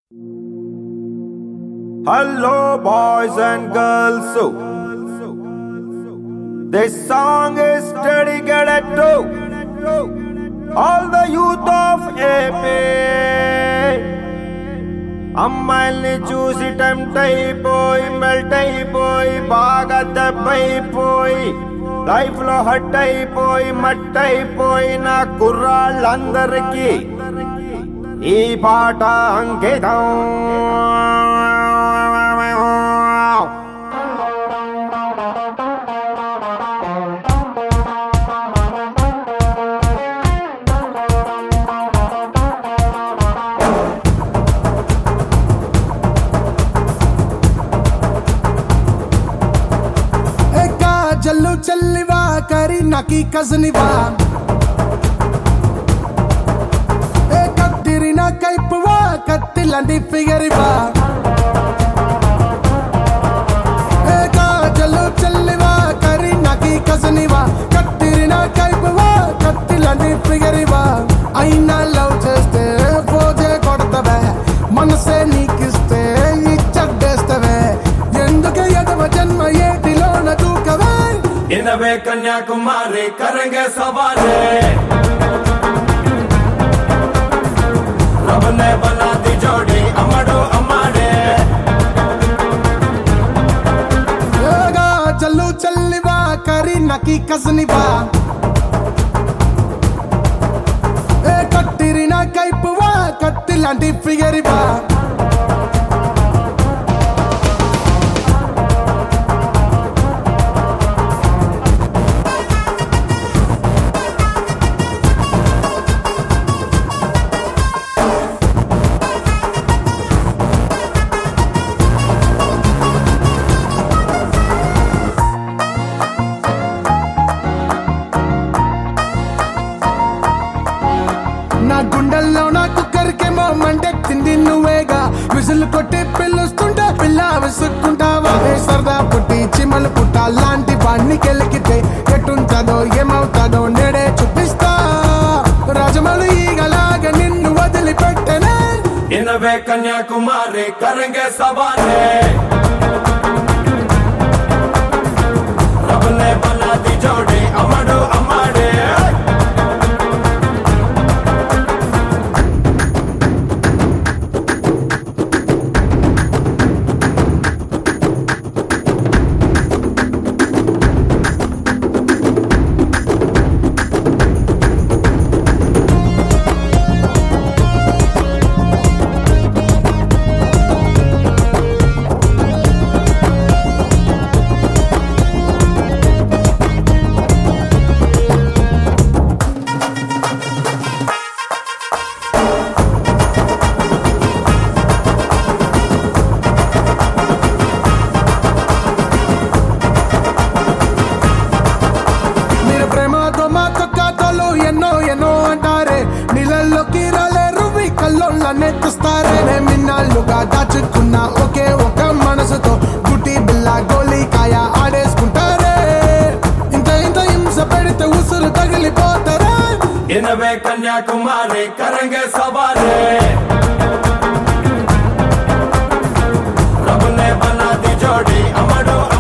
Hello, boys and girls. This song is dedicated to all the youth of AP. అమ్మాయిల్ని చూసి tempt అయిపోయి melt అయిపోయి బాగా దెబ్బైపోయి life లో హట్ అయిపోయి మట్ అయిపోయిన కుర్రాళ్ళందరికీ ఈ పాట అంకితం. జల్లు చల్లివా కరీనా की కజనివా ఏ కత్తిరినా కైపువా కత్తిలాంటి ఫిగరివా ఏ జల్లు చల్లివా కరీనా की కజనివా కత్తిరినా కైపువా కత్తిలాంటి ఫిగరివా అయినా లవ్ చేస్తే పోజే కొడతవే మనసే నీకిస్తే ఇచ్చడ్డేస్తవే ఎందుకే ఎదవ జన్మ ఏటిలోన దూకవే इनवे कन्याकुमारी करेंगे सवारे रब ने बना दी जोड़ी अमड़ो अमाड़े चलू चल्लिवा करीना की कजनिवा कत्तिरिना कैपुवा कत्तिलांटी फिगरिवा నా గుండెల్లో నా కుక్కరికేమో మంటెత్తింది నువ్వేగా విసులు కొట్టి పిలుస్తుంటే పిల్ల విసుక్కుంటావా సరదా పుట్టి చిమలు పుట్ట లాంటి వాడిని కెలికితే ఎటుంటదో ఏమవుతాదో నేడే చూపిస్తా రాజమౌళి ఈగలాగా నిన్ను వదిలిపెట్టనే इनवे कन्याकुमारी करेंगे सवारे रब ने बना दी जोड़ी अमड़ो अमाड़े ఎన్నో అంటారే నీళ్ళల్లోకి రాలేరు కల్లోళ్ళనే చూస్తారే మిన్నాళ్ళుగా దాచుకున్న ఒకే ఒక మనసుతో గుటి బిల్ల గోలికాయ ఆడేసుకుంటారే ఇంత హింస పెడితే ఉసురు తగిలిపోతారే इनवे कन्याकुमारी करेंगे सवारे रब ने बना दी जोड़ी अमड़ो